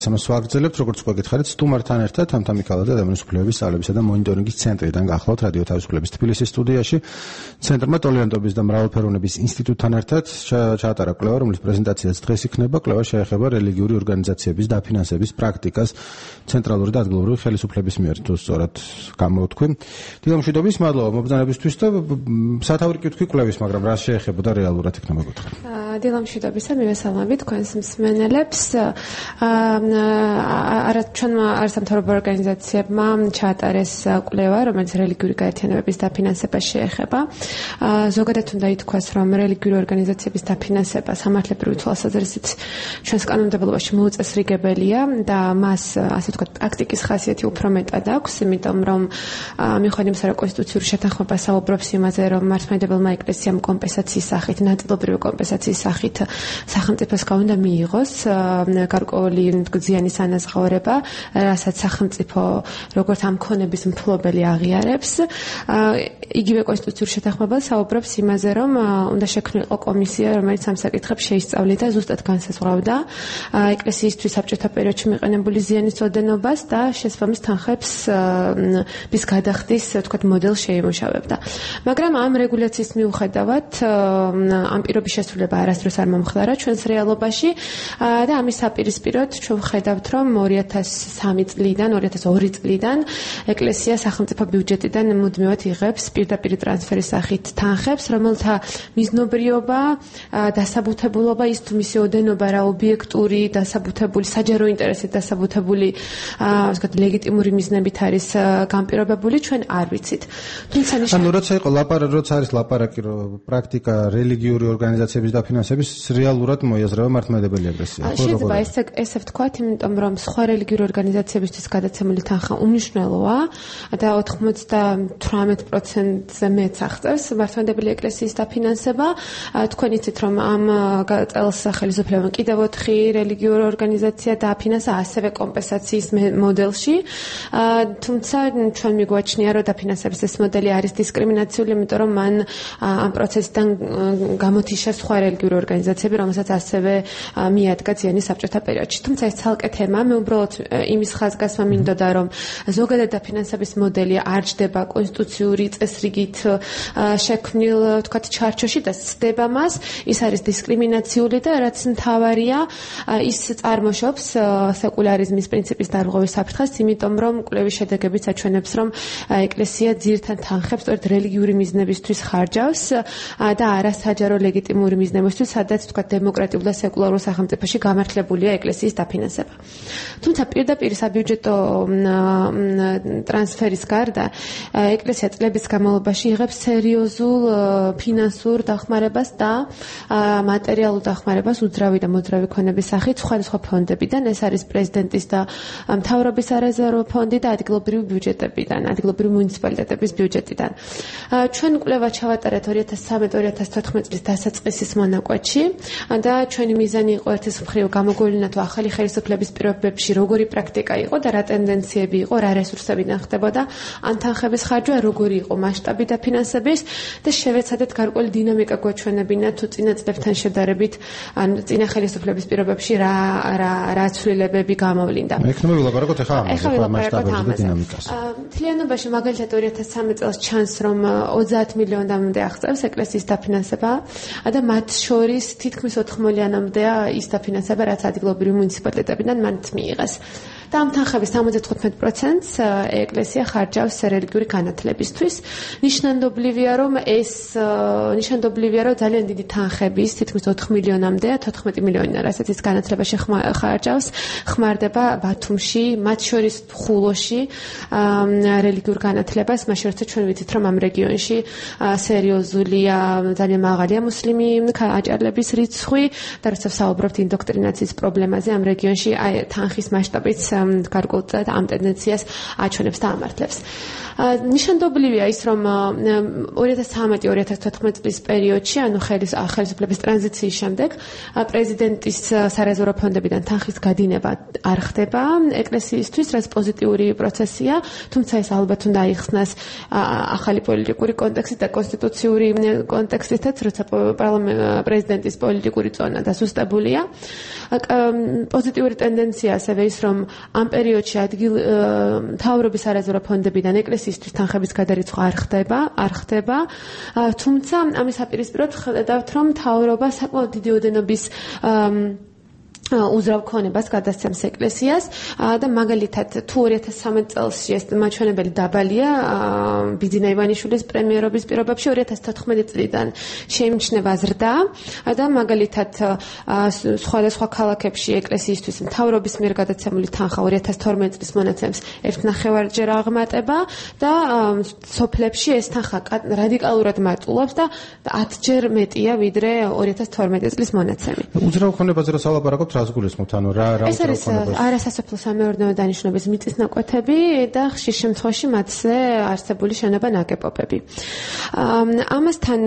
ამას ვაგრძელებთ, როგორც უკვე გითხარით, სტუმართან ერთად თამთამიქალაძე ადამიანის უფლებების სწავლებისა და მონიტორინგის ცენტრიდან გახლავთ რადიო თავისუფლების თბილისის სტუდიაში. ცენტრმა ტოლერანტობის და მრავალფეროვნების ინსტიტუტთან ერთად ჩაატარა კვლევა, რომლის პრეზენტაციაც დღეს იქნება. კვლევა შეეხება რელიგიური ორგანიზაციების დაფინანსების პრაქტიკას ცენტრალური და ადგილობრივი ხელისუფლების მიერ, თუ სწორად გამოვთქვი. დიდი მშვიდობის, მადლობა მობრძანებისთვის და სათავე კითხვი კვლევის, მაგრამ რა შეეხებოდა რეალურად იქნება გითხრათ. დილა მშვიდობისა, მივესალმებით თქვენს მსმენელებს. ჩვენმა არასამთავრობო ორგანიზაციებმა ჩაატარეს კვლევა, რომელიც რელიგიური გაერთიანებების დაფინანსებას შეეხება. ზოგადად უნდა ითქვას, რომ რელიგიური ორგანიზაციების დაფინანსება სამართლებრივი თვალსაზრისით ჩვენს კანონმდებლობაში მოუწესრიგებელია და მას, ასე ვთქვათ, პრაქტიკის ხასიათი უფრო მეტად აქვს, იმიტომ რომ მიუხედავად იმისა, რომ კონსტიტუციური შეთანხმება საუბრობს იმაზე, რომ მართლმადიდებელმა ეკლესიამ კომპენსაციის სახით, ნაწილობრივი კომპენსაციის სახით სახელმწიფოს უნდა მიიღოს გარკვეული გზიანის ანაზღაურება, რასაც სახელმწიფო როგორც ამ ქონების მფლობელი აღიარებს. იგივე კონსტიტუციური შეთანხმება საუბრობს იმაზე, რომ უნდა შექმნილიყო კომისია, რომელიც ამ საკითხებს შეისწავლიდა, ზუსტად განსაზღვრავდა ეკლესიისთვის საბჭოთა პერიოდში მიყენებული ზიანის ოდენობას და შესაბამის თანხებს bis გადახდის, ვთქვათ, მოდელს შეიმუშავებდა. მაგრამ ამ რეგულაციის მიუხედავად ამ პირობის შესრულება არასდროს არ მომხდარა ჩვენს რეალობაში და ამის საპირისპიროდ ჩვენ ვხედავთ, რომ 2003 წლიდან, 2002 წლიდან ეკლესია სახელმწიფო ბიუჯეტიდან მუდმივად იღებს პირდაპირ ტრანსფერის სახით თანხებს, რომელთა მიზნობრიობა, დასაბუთებულობა, ის თუ მისი ოდენობა რა ობიექტური, დასაბუთებული, საჯარო ინტერესით დასაბუთებული, ვთქვათ, ლეგიტიმური მიზნებით არის განპირობებული, ჩვენ არ ვიცით. თუმცა როცა არის ლაპარაკი, რომ პრაქტიკა რელიგიური ორგანიზაციების დაფინანსების რეალურად მოიაზრება მართლმადიდებელი ეკლესია. შეიძლება ესე ვთქვათ, იმიტომ რომ სხვა რელიგიური ორგანიზაციებისთვის გადაცემული თანხა უმნიშვნელოა და 98%-ზე მეც აღწევს მართლმადიდებელი ეკლესიის დაფინანსება. თქვენ იცით, რომ ამ წელს ხელისუფლებამ კიდევ 4 რელიგიური ორგანიზაცია დააფინანსა ასევე კომპენსაციის მოდელში. თუმცა ჩვენ მიგვაჩნია, რომ დაფინანსების ეს მოდელი არის დისკრიმინაციული, იმიტომ რომ მან ამ პროცესიდან გამოთიშა სხვა რელიგიური ორგანიზაციები, რომელსაც ასევე მიადგა ზიანი საბჭოთა პერიოდში. თუმცა ეს ცალკე თემა, მე უბრალოდ იმის ხაზგასმა მინდოდა, რომ ზოგადად დაფინანსების მოდელი არ ჯდება კონსტიტუციური წესრიგით შექმნილ, ვთქვათ, ჩარჩოში და სცდება მას, ის არის დისკრიმინაციული და რაც მთავარია, ის წარმოშობს სეკულარიზმის პრინციპის დარღვევის საფრთხეს, იმიტომ რომ კვლევის შედეგებიც აჩვენებს, რომ ეკლესია ძირითად თანხებს სწორედ რელიგიური მიზნებისთვის ხარჯავს და არა საჯარო ლეგიტიმური მიზნებისთვის, სადაც ვთქვათ დემოკრატიულ და სეკულარულ სახელმწიფოში გამართლებულია ეკლესიის დაფინანსება. თუმცა პირდაპირ საბიუჯეტო ტრანსფერის გარდა ეკლესია წლების განმავლობაში იღებს სერიოზულ ფინანსურ დახმარებას და მატერიალურ დახმარებას უძრავი და მოძრავი ქონების სახით სხვადასხვა ფონდებიდან, ეს არის პრეზიდენტის და მთავრობის სარეზერვო ფონდი და ადგილობრივი ბიუჯეტებიდან, ადგილობრივი მუნიციპალიტეტების ბიუჯეტიდან. ჩვენ კვლევა ჩავატარეთ 2013-2014 წლის დასაწყისის მონაკვეთში და ჩვენი მიზანი იყო ერთის მხრივ გამოგვევლინა თუ ახალი ხელისუფლების პირობებში როგორი პრაქტიკა იყო და რა ტენდენციები იყო, რა რესურსებიდან ხდებოდა ამ თანხების ხარჯვა, როგორი იყო მასშტაბი დაფინანსების და შევეცადეთ გარკვეული დინამიკა გვაჩვენებინა თუ წინა წლებთან შედარებით, ან წინა ხელისუფლების პირობებში რა ცვლილებები გამოვლინდა. ექნება ვილაპარაკოთ ახლა მასშტაბებზე და დინამიკას. მთლიანობაში მაგალითად 2013 წელს ჩანს, რომ 30 მილიონამდე აღწევს ეკლესიის დაფინანსება და მათ შორის თითქმის 4 მილიონამდეა ის დაფინანსება, რაც ადგილობრივი მუნიციპალიტეტებიდან მანდ მიიღეს. და ამ თანხების 75%-ს ეკლესია ხარჯავს რელიგიური განათლებისთვის. ნიშნანდობლივია, რომ ძალიან დიდი თანხების, თითქმის 4 მილიონამდეა, 14 მილიონი, რასაც ის განათლებაში ხარჯავს, ხმარდება ბათუმში, მათ შორის ხულოში რელიგიურ განათლებას, მაშინ როცა ჩვენ ვიცით, რომ ამ რეგიონში სერიოზულია, ძალიან მაღალია მუსლიმი აჭარლების რიცხვი და როცა საუბრობთ ინდოქტრინაციის პრობლემაზე ამ რეგიონში, თანხის მასშტაბიც გარკვეულ ამ ტენდენციას აჩვენებს და ამართლებს. ნიშანდობლივია ის, რომ 2013-2014 წლის პერიოდში, ანუ ხელისუფლების ტრანზიციის შემდეგ, პრეზიდენტის სარეზერვო ფონდებიდან თანხის გადინება არ ხდება ეკლესიისთვის, რაც პოზიტიური პროცესია, თუმცა ეს ალბათ უნდა აიხსნას ახალი პოლიტიკური კონტექსტით და კონსტიტუციური კონტექსტითაც, როცა პრეზიდენტის პოლიტიკური წონა დასუსტებულია. პოზიტიური ტენდენცია ასევე ის, რომ ამ პერიოდში მთავრობის არაზრდა ფონდებიდან ეკლესიისთვის თანხების გადარიცხვა არ ხდება. თუმცა ამის აპირისპიროდ ხედავთ, რომ მთავრობა საკმაოდ დიდი ოდენობის უზრავ ქონებას გადასცემს ეკლესიას და მაგალითად თუ 2013 წელს ეს მაჩვენებელი დაბალია ბიძინა ივანიშვილის პრემიერობის პირობებში 2014 წლიდან შეიმჩნევა ზრდა და მაგალითად სხვადასხვა ქალაქებში ეკლესიისთვის მთავრობის მიერ გადაცემული თანხა 2012 წლის მონაცემს 1.5-ჯერ აღმატება და სოფლებში ეს თანხა რადიკალურად მატულობს და 10-ჯერ მეტია ვიდრე 2012 წლის მონაცემი. უზრავ ქონებაზე რა სალაპარაკობთ? ეს არის არასასოფლო სამეურნეო დანიშნულების მიწისნაკვეთები და ხშირ შემთხვევაში მათზე არსებული შენობა ნაგებობები. ამასთან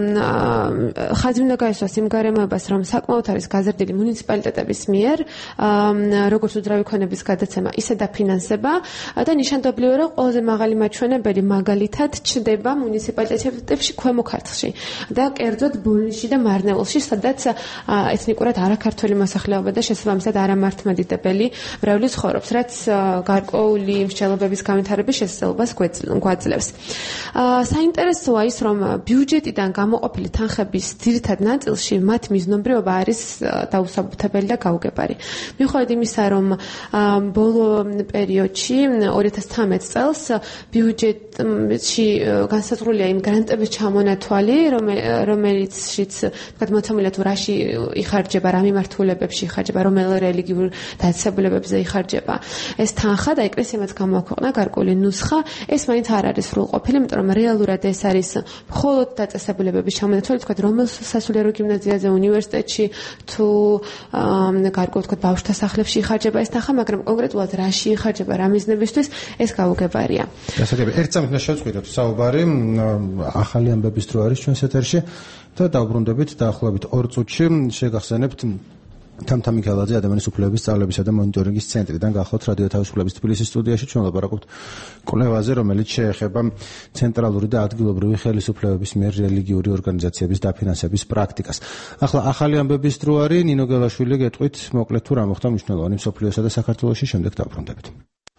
ხაზი უნდა გაესვას იმ გარემოებას, რომ საკმაოდ არის გაზრდილი მუნიციპალიტეტების მიერ როგორც უძრავი ქონების გადაცემა, ისე დაფინანსება და ნიშანდობლივია, რომ ყველაზე მაღალი მაჩვენებელი მაგალითად ჩნდება მუნიციპალიტეტებში ქვემო ქართლში და კერძოდ ბოლნისში და მარნეულში, სადაც ეთნიკურად არაქართველი მოსახლეობა და შესაბამისად არამართმადიდებელი მრევლის ხორობს, რაც გარკვეული მსჯელობების განვითარების შესაძლებლობას გვაძლევს. საინტერესოა ის, რომ ბიუჯეტიდან გამოყოფილი თანხების ძირითად ნაწილში მათ მიზნობრიობა არის დაუსაბუთებელი და გაუგებარი. მიუხედავად იმისა, რომ ბოლო პერიოდში 2013 წელს ბიუჯეტში განსაზღვრულია იმ გრანტების ჩამონათვალი, რომელიცშიც მოცემულია თუ რაში იხარჯება, რა მიმართულებებში იხარჯება, რომელ რელიგიურ დაწესებულებებზე იხარჯება ეს თანხა და ეკლესიამაც გამოაქვეყნა გარკვეული ნუსხა. ეს მაინც არ არის სრულყოფილი, იმიტომ რომ რეალურად ეს არის მხოლოდ დაწესებულებების ჩამონათვალი, თქვათ, რომელ სასულიერო გიმნაზიაზე, უნივერსიტეტში თუ გარკვეულ თქვათ ბავშვთა სახლებში იხარჯება ეს თანხა, მაგრამ კონკრეტულად რაში იხარჯება, რა მიზნებისთვის, ეს გაუგებარია. გასაგებია, ერთ წამით უნდა შევწყვიტოთ საუბარი, ახალი ამბების დრო არის ჩვენს ეთერში და დავბრუნდებით დაახლოებით 2 წუთში შეგახსენებთ თამთა მიქელაძე ადამიანის უფლებების სწავლებისა და მონიტორინგის ცენტრიდან გახლავთ რადიო თავისუფლების თბილისის სტუდიაში ჩვენ ვლაპარაკობთ კვლევაზე, რომელიც შეეხება ცენტრალური და ადგილობრივი ხელისუფლებების მიერ რელიგიური ორგანიზაციების დაფინანსების პრაქტიკას. ახლა ახალი ამბების დრო არის, ნინო გელაშვილი გეტყვით მოკლედ თუ რა მოხდა მნიშვნელოვანი მსოფლიოსა და საქართველოში, შემდეგ დავბრუნდებით.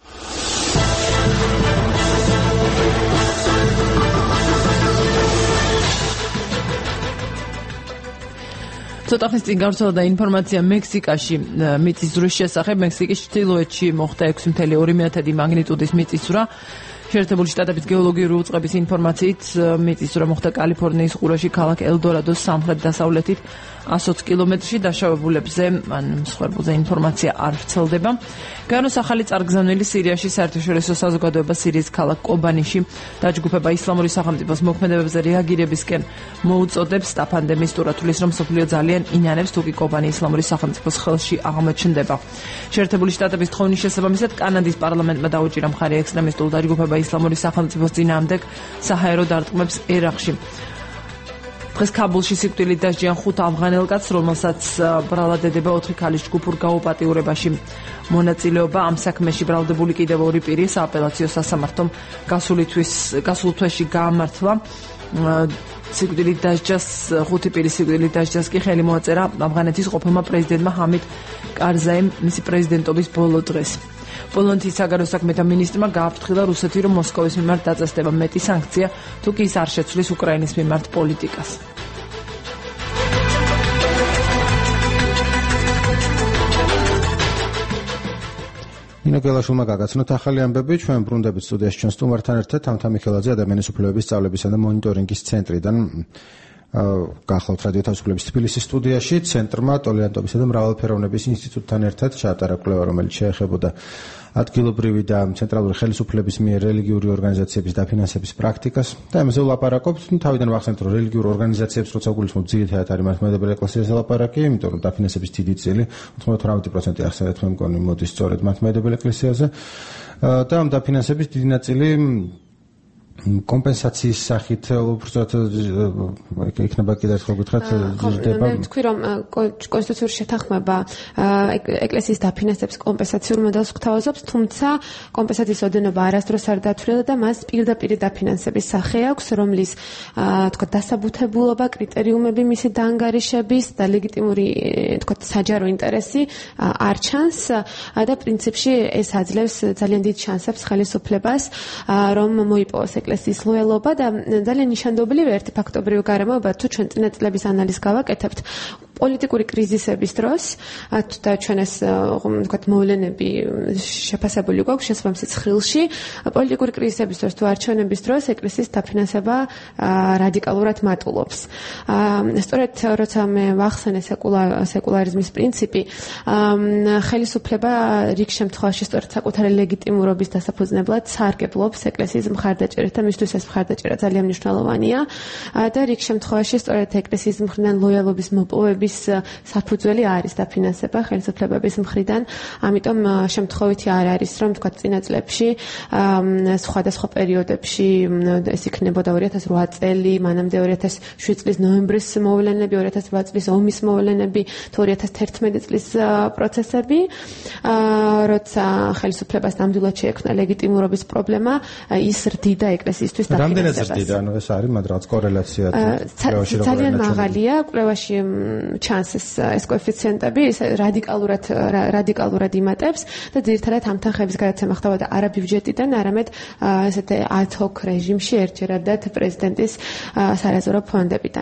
ცოტა ხნის წინ გავრცელდა ინფორმაცია მექსიკაში მიწისძვრის შესახებ. მექსიკის ჩრდილოეთში მოხდა 6.2 მეათედი მაგნიტუდის მიწისძვრა. შეერთებული შტატების გეოლოგიური უწყების ინფორმაციით მიწისძვრა მოხდა კალიფორნიის ყურეში ქალაქ ელდორადოს სამხრეთ-დასავლეთით 120 კილომეტრში. დაშავებულებზე ან მსხვერპლზე ინფორმაცია არ ვრცელდება. გაეროს ახალი წარგზავნილი სირიაში საერთაშორისო საზოგადოება სირიის ქალაქ კობანიში დაჯგუფება ისლამური სახელმწიფოს მოქმედებებზე რეაგირებისკენ მოუწოდებს. სტაფანდე მისტურა თulis რომ სოფლიო ძალიან ინანებს თუკი კობანი ისლამური სახელმწიფოს ხელში აღმოჩნდება. შეერთებული შტატების თხოვნის შესაბამისად კანადის პარლამენტმა დაუჭირა მხარი ექსტრემისტულ დაჯგუფება ისლამური სახელმწიფოს წინააღმდეგ საჰაერო დარტყმებს ერაყში. დღეს კაბულში სიკვდილით დასჯიან 5 ავღანელ კაცს, რომელსაც ბრალად ედება 4 ქალის ჯგუფურ გაუპატიურებაში მონაწილეობა. ამ საქმეში ბრალდებული კიდევ 2 პირი სააპელაციო სასამართლომ გასულ თვეში გაამართლა. სიკვდილით დასჯას 5 პირის სიკვდილით დასჯას კი ხელი მოაწერა ავღანეთის ყოფილმა პრეზიდენტმა ჰამიდ კარზაიმ მისი პრეზიდენტობის ბოლო დღეს. პოლონეთის საგარეო საქმეთა მინისტრმა გააფრთხილა რუსეთი, რომ მოსკოვის მიმართ დაწესდება მეტი სანქცია, თუ კი ის არ შეცვლის უკრაინის მიმართ პოლიტიკას. ნინო გელაშვილმა გაგაცნოთ ახალი ამბები. ჩვენ ბრუნდებით სტუდიაში ჩვენ სტუმართან ერთად თამთა მიქელაძე ადამიანის უფლებების სწავლებისა და მონიტორინგის ცენტრიდან გახლავთ რადიო თავისუფლების თბილისის სტუდიაში. ცენტრმა ტოლერანტობისა და მრავალფეროვნების ინსტიტუტთან ერთად ჩაატარა კვლევა, რომელიც შეეხებოდა ადგილობრივი და ცენტრალური ხელისუფლების მიერ რელიგიური ორგანიზაციების დაფინანსების პრაქტიკას და ამაზე ვლაპარაკობთ. თავიდან ვახსენებთ, რომ რელიგიურ ორგანიზაციებს როცა გულისხმობთ, ძირითადად არის მართლმადიდებელი ეკლესიაზე ლაპარაკი, იმიტომ რომ დაფინანსების დიდი წილი 98% ახსენეთ მე მგონი მოდის სწორედ მართლმადიდებელი ეკლესიაზე და ამ დაფინანსების დიდი ნაწილი კომპენსაციის სახით უბრალოდ იქნება კიდევ ერთხელ გითხრათ ზრდება. მე ვთქვი რომ კონსტიტუციური შეთანხმება ეკლესიის დაფინანსების კომპენსაციურ მოდელს გვთავაზობს, თუმცა კომპენსაციის ოდენობა არასდროს არ დათვლილდა და მას პირდაპირ დაფინანსების სახე აქვს, რომლის თქვა დასაბუთებულობა, კრიტერიუმები მისი დაანგარიშების და ლეგიტიმური თქვა საჯარო ინტერესი არ ჩანს და პრინციპში ეს აძლევს ძალიან დიდ შანსებს ხელისუფლებას რომ მოიპოვოს ეკლესიის ლოიალობა და ძალიან ნიშანდობლივია ერთი ფაქტობრივი გარემოება თუ ჩვენ წინა წლების ანალიზს გავაკეთებთ პოლიტიკური კრიზისების დროს და ჩვენ ეს ვთქვათ მოვლენები შეფასებული გვაქვს შესაბამისი ცხრილში პოლიტიკური კრიზისების დროს თუ არჩევნების დროს ეკლესიის დაფინანსება რადიკალურად მატულობს. სწორედ როცა მე ვახსენე სეკულარიზმის პრინციპი ხელისუფლება რიგ შემთხვევაში სწორედ საკუთარი ლეგიტიმურობის დასაფუძნებლად სარგებლობს ეკლესიის მხარდაჭერით და მისთვის ეს მხარდაჭერა ძალიან მნიშვნელოვანია და რიგ შემთხვევაში სწორედ ეკლესიის მხრიდან ლოიალობის მოპოვების საფუძველი არის დაფინანსება ხელისუფლებების მხრიდან, ამიტომ შემთხვევითი არ არის რომ თქვა წინა წლებში სხვადასხვა პერიოდებში ეს იქნებოდა 2008 წელი, მანამდე 2007 წლის ნოემბრის მოვლენები, 2008 წლის ომის მოვლენები, 2011 წლის პროცესები, როცა ხელისუფლებას ნამდვილად შეექმნა ლეგიტიმურობის პრობლემა, ის რდიდა ეკლესიისთვის დაფინანსებას. რამდენად რდიდა? ანუ ეს არის მაგრამ კორელაცია ძალიან მაღალია, კვლევაში ჩანს ეს კოეფიციენტები, ეს რადიკალურად იმატებს და ძირითადად ამ თანხების გადაცემა ხდებოდა არა ბიუჯეტიდან, არამედ ესეთ ad hoc რეჟიმში ერთჯერადად პრეზიდენტის სარეზერვო ფონდიდან.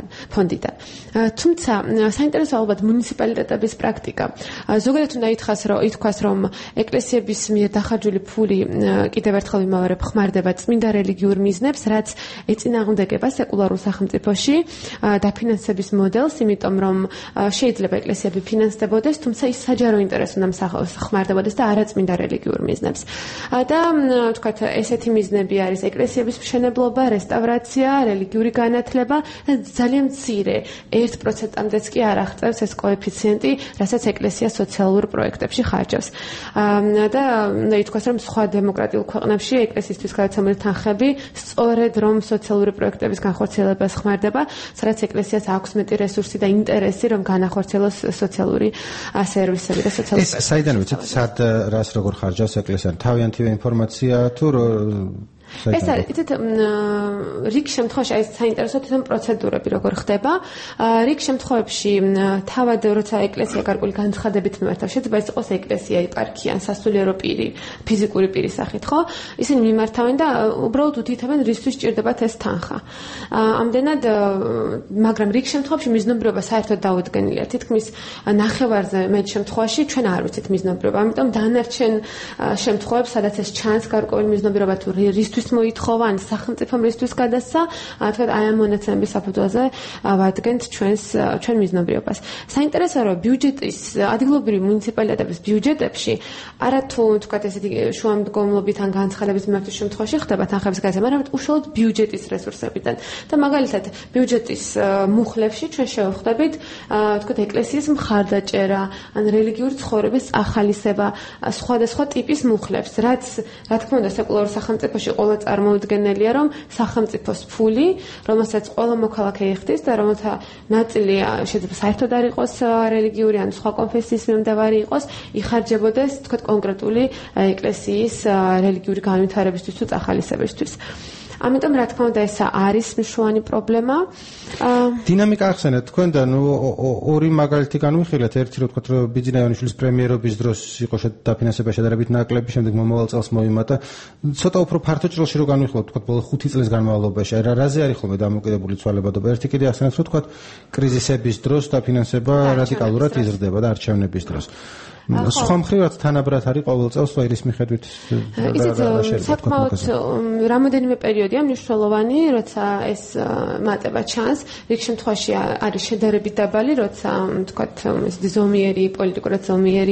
თუმცა საინტერესო ალბათ მუნიციპალიტეტების პრაქტიკა. ზოგადად უნდა ითქვას, რომ ეკლესიების მიერ დახარჯული ფული კიდევ ერთხელ ვიმავერებ ხმარდება წმინდა რელიგიურ მიზნებს, რაც ეწინააღმდეგება სეკულარულ სახელმწიფოში დაფინანსების მოდელს, იმიტომ რომ შეიძლება ეკლესიები ფინანსდებოდეს, თუმცა ის საჯარო ინტერესს უნდა ხმარდებოდეს და არა წმინდა რელიგიურ მიზნებს. და ვთქვათ, ესეთი მიზნები არის ეკლესიების მშენებლობა, რესტავრაცია, რელიგიური განათლება და ძალიან მცირე 1%-მდეც კი არ აღწევს ეს კოეფიციენტი, რასაც ეკლესია სოციალურ პროექტებში ხარჯავს. და უნდა ითქვას, რომ სხვა დემოკრატიულ ქვეყნებში ეკლესიისთვის გადაცემული თანხები სწორედ რომ სოციალური პროექტების განხორციელებას ხმარდება, სადაც ეკლესიას აქვს მეტი რესურსი და ინტერესი რომ განახორციელოს სოციალური სერვისები და სოციალური ეს საიდან ვიცით, სად რას როგორ ხარჯავს ეკლესია? თავიანთი ინფორმაცია თუ ეს არის იცით რიგ შემთხვევაში ეს საინტერესო თვითონ პროცედურები როგორ ხდება რიგ შემთხვევებში თავად როცა ეკლესია გარკვეული განცხადებით მიმართავს შეიძლება ეს იყოს ეკლესია ეპარქია ან სასულიერო პირი ფიზიკური პირის სახით ხო ისინი მიმართავენ და უბრალოდ უთითებენ რისთვის სჭირდებათ ეს თანხა ამდენად მაგრამ რიგ შემთხვევებში მიზნობრიობა საერთოდ დაუდგენელია თითქმის ნახევარზე მეტ შემთხვევაში ჩვენ არ ვიცით მიზნობრიობა ამიტომ დანარჩენ შემთხვევებს სადაც ეს ჩანს გარკვეული მიზნობრიობა თუ რისთვის მოითხოვა ან სახელმწიფომ რისთვის გადასცა თქვა აი ამ მონაცემების საფუძველზე ვადგენთ ჩვენ მიზნობრიობას საინტერესოა რომ ბიუჯეტის ადგილობრივი მუნიციპალიტეტების ბიუჯეტებში არათუ თქვა ესეთი შუამდგომლობით ან განცხადების მიმართვის შემთხვევაში ხდება თანხების გადაცემა არამედ უშუალოდ ბიუჯეტის რესურსებიდან და მაგალითად ბიუჯეტის მუხლებში ჩვენ შევხვდებით თქვა ეკლესიის მხარდაჭერა ან რელიგიური ცხოვრების ახალისება სხვადასხვა ტიპის მუხლებს რაც რა თქმა უნდა სეკულარულ სახელმწიფოში ყველა წარმოუდგენელია რომ სახელმწიფოს ფული რომელსაც ყველა მოქალაქე იხდის და რომელთა ნაწილი შეიძლება საერთოდ არ იყოს რელიგიური ან სხვა კონფესიის მიმდევარი იყოს იხარჯებოდეს თქვა კონკრეტული ეკლესიის რელიგიური განვითარებისთვის თუ წახალისებისთვის ამიტომ რა თქმა უნდა ეს არის მნიშვნელოვანი პრობლემა. დინამიკა ახსენეთ თქვენ და ნუ ორი მაგალითი განვიხილეთ. ერთი რომ თქვა რომ ბიძინა ივანიშვილის პრემიერობის დროს იყო დაფინანსება შედარებით ნაკლები, შემდეგ მომავალ წელს მოიმატა. ცოტა უფრო ფართო ჭრილში რო განვიხილოთ, თქვა ბოლო 5 წლის განმავლობაში, რაზე არის ხოლმე დამოკიდებული ცვალებადობა? ერთი კიდე ახსენეთ რომ თქვა კრიზისების დროს დაფინანსება რადიკალურად იზრდება და არჩევნების დროს. სხვა მხრივაც თანაბრად არის ყოველ წელს ვაირის მიხედვით საკმაოდ რამოდენიმე პერიოდია მნიშვნელოვანი, როცა ეს მატება ჩანს. რიგ შემთხვევაში არის შედარებით დაბალი, როცა თქვათ ზომიერი პოლიტიკურად ზომიერი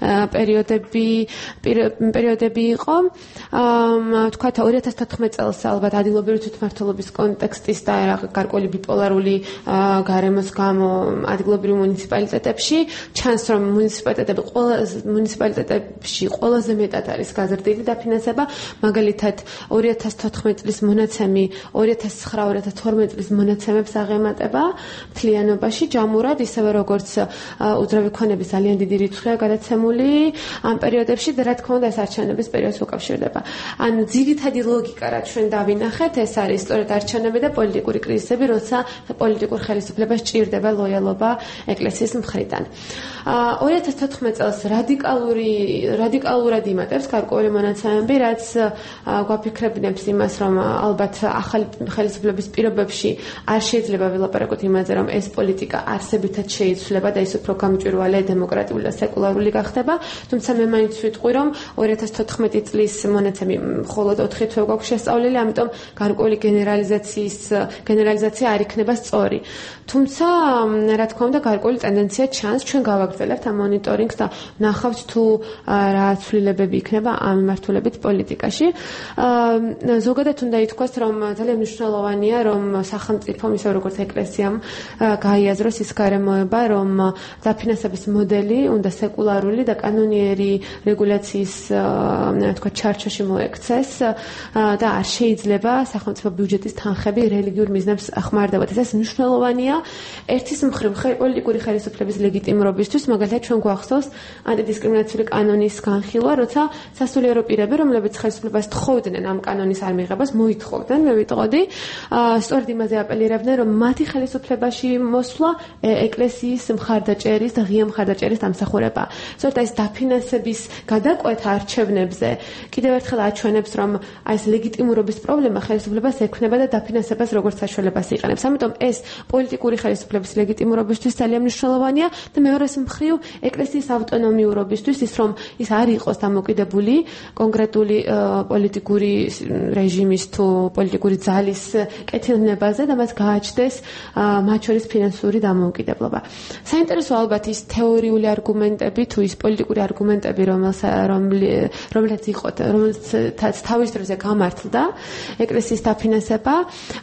პერიოდები იყო. თქვათ 2014 წელს ალბათ ადგილობრივი თვითმმართველობის კონტექსტის და გარკვეული ბიპოლარული გარემოს გამო ადგილობრივ მუნიციპალიტეტებში ჩანს რომ მუნიციპალიტეტები მუნიციპალიტეტებში ყველაზე მეტად არის გაზრდილი დაფინანსება, მაგალითად 2014 წლის მონაცემი 2009-2012 წლის მონაცემებს აღემატება მთლიანობაში ჯამურად, ისევე როგორც უძრავი ქონების ძალიან დიდი რიცხვია გადაცემული ამ პერიოდებში და რა თქმა უნდა ეს არჩევნების პერიოდს უკავშირდება. ან ძირითადი ლოგიკა რაც ჩვენ დავინახეთ, ეს არის სწორედ არჩევნები და პოლიტიკური კრიზისები, როცა პოლიტიკურ ხელისუფლებას ჭირდება ლოიალობა ეკლესიის მხრიდან. 2014 წელს რადიკალურად იმატებს გარკვეული მონაცემები, რაც გვაფიქრებინებს იმას, რომ ალბათ ახალი ხელისუფლების პირობებში არ შეიძლება ვილაპარაკოთ იმაზე, რომ ეს პოლიტიკა არსებითად შეიცვლება და ის უფრო გამჭვირვალე, დემოკრატიული და სეკულარული გახდება, თუმცა მე მაინც ვიტყვი, რომ 2014 წლის მონაცემი მხოლოდ 4 თვე გვაქვს შესწავლილი, ამიტომ გარკვეული გენერალიზაცია არ იქნება სწორი. თუმცა, რა თქმა უნდა, გარკვეული ტენდენცია ჩანს, ჩვენ გავაგრძელებთ ამ მონიტორინგს და ნახავთ თუ რა ცვლილებები იქნება ამ მიმართულებით პოლიტიკაში. ზოგადად უნდა ითქვას, რომ ძალიან მნიშვნელოვანია, რომ სახელმწიფომ, ისე როგორც ეკლესიამ გაიაზროს ის გარემოება, რომ დაფინანსების მოდელი უნდა სეკულარული და კანონიერი რეგულაციის ჩარჩოში მოექცეს და არ შეიძლება სახელმწიფო ბიუჯეტის თანხები რელიგიურ მიზნებს ხმარდებათ. ეს მნიშვნელოვანია ერთის მხრივ პოლიტიკური ხელისუფლების ლეგიტიმურობისთვის, მაგალითად ჩვენ გვახსოვს ანტიდისკრიმინაციული კანონის განხილვა, როცა სასულიერო პირები, რომლებიც ხელისუფლებას თხოვდნენ ამ კანონის არ მიღებას, მოითხოვდნენ, მე ვიტყოდი, სწორედ იმაზე აპელირებდნენ, რომ მათი ხელისუფლებაში მოსვლა ეკლესიის მხარდაჭერის და ღია მხარდაჭერის დამსახურება. სწორედ ეს დაფინანსების გადაკვეთა არჩევნებზე კიდევ ერთხელ აჩვენებს, რომ ეს ლეგიტიმურობის პრობლემა ხელისუფლებას ექმნება და დაფინანსებას როგორც საშუალებას იყენებს. ამიტომ ეს პოლიტიკური ხელისუფლების ლეგიტიმურობისთვის ძალიან მნიშვნელოვანია და მეორეს მხრივ ეკლესიის ავტონომიურობისთვის, ის რომ ის არ იყოს დამოკიდებული კონკრეტული პოლიტიკური რეჟიმის თუ პოლიტიკური ძალის კეთილნებაზე და მას გააჩნდეს მათ შორის ფინანსური დამოუკიდებლობა. საინტერესო ალბათ ის თეორიული არგუმენტები თუ ის პოლიტიკური არგუმენტები, რომელთაც თავის დროზე გამართლდა ეკლესიის დაფინანსება.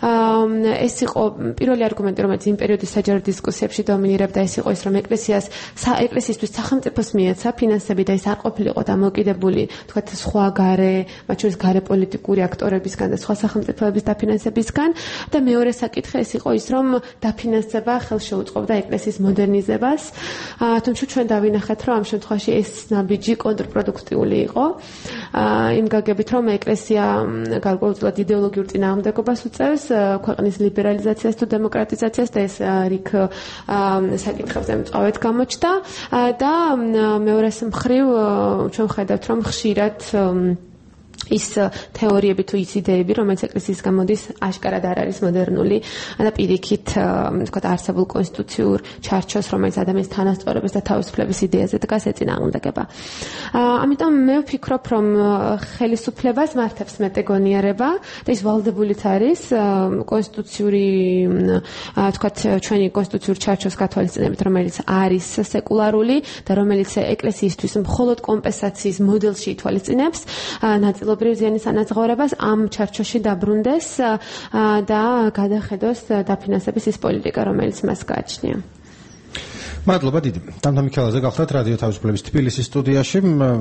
ეს იყო პირველი არგუმენტი, რომელიც იმ პერიოდის საჯარო დისკუსიებში დომინირებდა, ეს იყო ის, რომ ეკლესიისთვის სახელმწიფოს მიეცა ფინანსები და ის არ ყოფილიყო დამოკიდებული, თქვათ, სხვა მათ შორის გარე პოლიტიკური აქტორებისგან და სხვა სახელმწიფოების დაფინანსებისგან და მეორე საკითხი ეს იყო ის, რომ დაფინანსება ხელს შეუწყობდა ეკლესიის მოდერნიზებას. თუმცა ჩვენ დავინახეთ, რომ ამ შემთხვევაში ეს ნაბიჯი კონტრპროდუქტიული იყო. იმ გაგებით, რომ ეკლესია გარკვეულწილად იდეოლოგიურ წინააღმდეგობას უწევს ქვეყნის ლიბერალიზაციას თუ დემოკრატიზაციას და ეს რიგ საკითხებზე მწვავედ გამოჩნდა და მეორეს მხრივ ჩვენ ხედავთ, რომ ხშირად ის თეორიები თუ ის იდეები, რომელიც ეკლესიისგან მოდის, აშკარად არ არის მოდერნული და პირიქით, თქვათ, არსებულ კონსტიტუციურ ჩარჩოს, რომელიც ადამიანის თანასწორობის და თავისუფლების იდეაზე დგას, ეწინააღმდეგება. ამიტომ მე ვფიქრობ, რომ ხელისუფლებას მართებს მეტეგონიერება და ის ვალდებულით არის კონსტიტუციური, თქვათ, ჩვენი კონსტიტუციურ ჩარჩოს გათვალისწინებით, რომელიც არის სეკულარული და რომელიც ეკლესიისთვის მხოლოდ კომპენსაციის მოდელში ითვალისწინებს ნაწილობრივ ზიანის ანაზღაურებას ამ ჩარჩოში დაბრუნდეს და გადახედოს დაფინანსების ის პოლიტიკა, რომელიც მას გააჩნია. მადლობა დიდი. დამდა მიქელაძე გახლავთ რადიო თავისუფლების თბილისის სტუდიაში.